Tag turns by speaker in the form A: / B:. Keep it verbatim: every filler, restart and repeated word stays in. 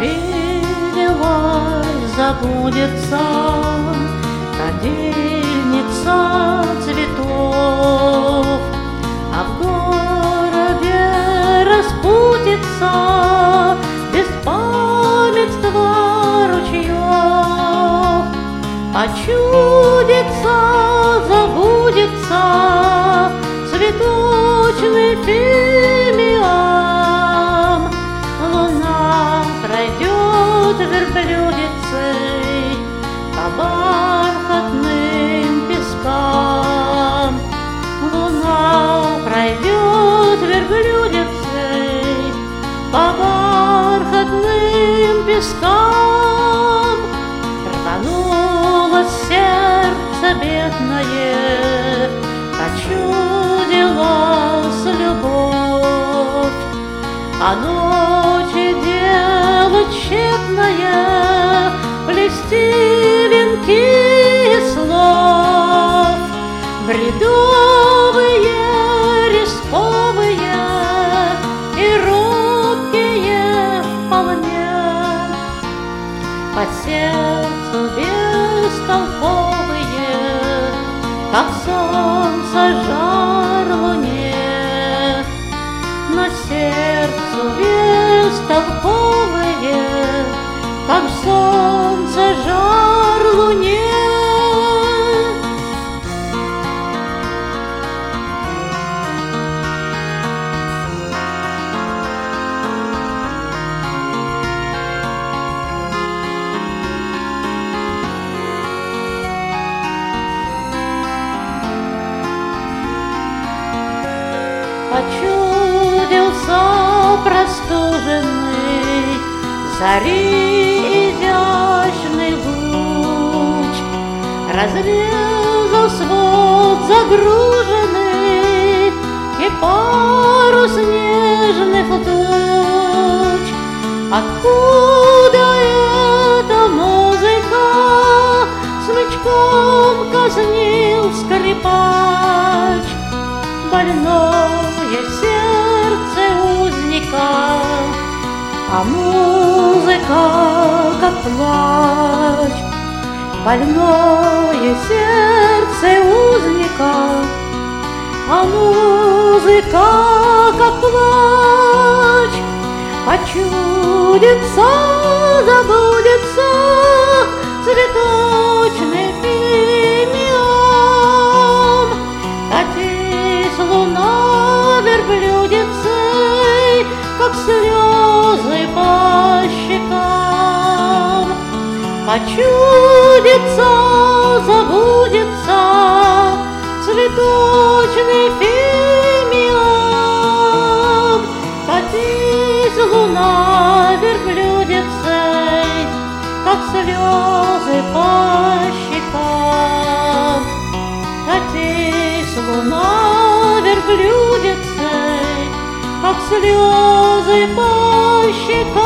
A: виделась, забудется кадильница цветов, а в городе распутится беспамятство ручьев. Почудится, забудется цветочный фимиам. Луна пройдет верблюдицей по бархатным пескам. Луна пройдет верблюдицей по бархатным пескам. Рванулось сердце бедное, почудилась любовь, а ночи дело тщетное плести венки слов. Бредовые, рисковые и робкие вполне, по сердцу бестолковые, как солнце жар луне. На сердцу бестолковые, как солнце жар луне. Почудился простуженный зари изящный луч, разрезал свод загруженный и парус нежных туч. Откуда эта музыка смычком казнил скрипач? Больное сердце узника, а музыка как плач. Больное сердце узника, а музыка как плач. Почудится, забудется цветочный фимиам. Катись, луна, верблюдицей, как слезы по щекам. Почудится, забудется цветочный фимиам. Катись, луна, верблюдицей, как слезы по щекам. Катись, луна, верблюдицей, как слезы по щекам.